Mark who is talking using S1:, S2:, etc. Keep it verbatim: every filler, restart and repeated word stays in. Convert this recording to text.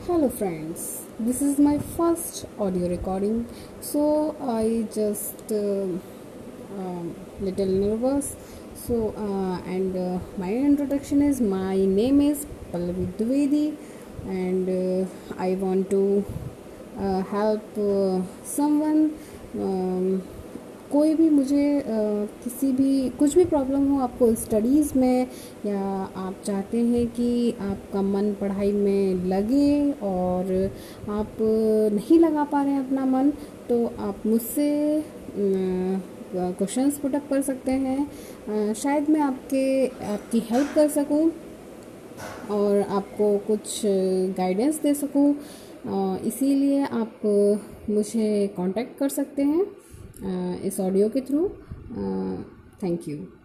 S1: Hello friends, this is my first audio recording, so I just uh, um, little nervous. So uh, and uh, my introduction is my name is Pallavi Dwivedi, and uh, I want to uh, help uh, someone. Um, कोई भी मुझे आ, किसी भी कुछ भी problem हो आपको studies में, या आप चाहते हैं कि आपका मन पढ़ाई में लगे और आप नहीं लगा पा रहे हैं अपना मन, तो आप मुझसे क्वेश्चंस पुटअप कर सकते हैं। आ, शायद मैं आपके आपकी हेल्प कर सकूं और आपको कुछ गाइडेंस दे सकूं, इसीलिए आप मुझे कांटेक्ट कर सकते हैं इस ऑडियो के थ्रू। Thank you.